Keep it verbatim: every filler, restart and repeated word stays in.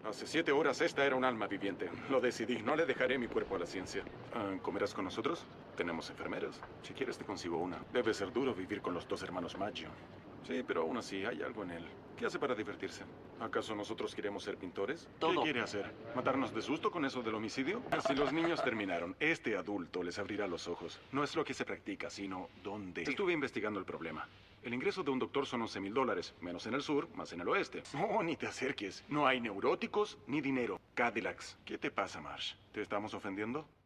Hace siete horas esta era un alma viviente. Lo decidí, no le dejaré mi cuerpo a la ciencia. Ah, ¿comerás con nosotros? Tenemos enfermeras. Si quieres te consigo una. Debe ser duro vivir con los dos hermanos Maggio. Sí, pero aún así hay algo en él. ¿Qué hace para divertirse? ¿Acaso nosotros queremos ser pintores? Todo. ¿Qué quiere hacer? ¿Matarnos de susto con eso del homicidio? Si los niños terminaron, este adulto les abrirá los ojos. No es lo que se practica, sino dónde. Estuve investigando el problema. El ingreso de un doctor son once mil dólares, menos en el sur, más en el oeste. No, ni te acerques. No hay neuróticos ni dinero. Cadillacs. ¿Qué te pasa, Marsh? ¿Te estamos ofendiendo?